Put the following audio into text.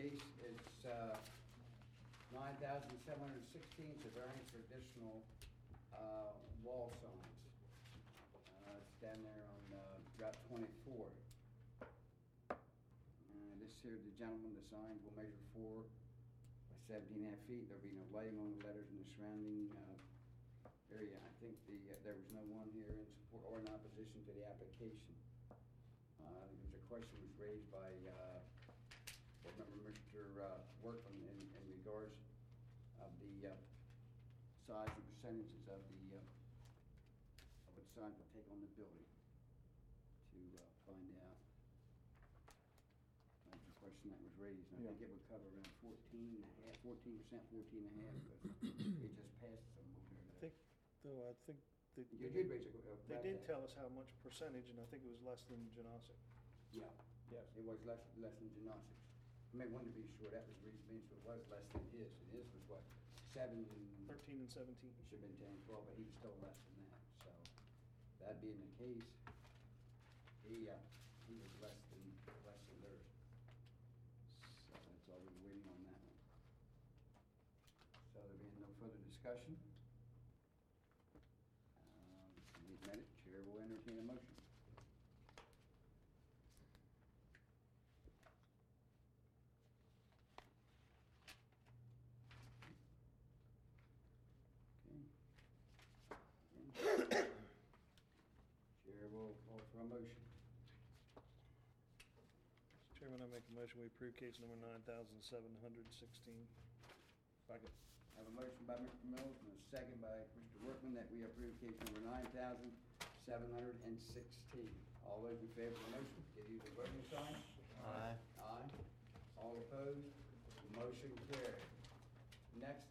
case is 9,716, it's a variance for additional wall signs. It's down there on Route 24. This here, the gentleman, the signs will measure 4 by 17.5 feet. There'll be no lighting on the letters in the surrounding area. I think there was no one here in support or in opposition to the application. There was a question was raised by board member Mr. Workman in regards of the size and percentages of what signs will take on the building to find out. That's the question that was raised, and I think it would cover around 14%, 14.5, because it just passed some over there. I think You did raise a they did tell us how much percentage, and I think it was less than Genosic. Yeah. Yes. It was less than Genosics. I may want to be sure that was the reason, so it was less than his, and his was what, 13 and 17. It should have been 10 and 12, but he was still less than that, so that being the case, he was less than theirs. So that's all we're waiting on that one. So there being no further discussion, in a minute, Chair will entertain a motion. Okay. Chair will call for a motion. Mr. Chairman, I make a motion we approve case number 9,716. Second. I have a motion by Mr. Mills and a second by Mr. Workman that we approve case number 9,716. All those in favor of the motion, give you the voting sign. Aye. Aye. All opposed? Motion carried. Next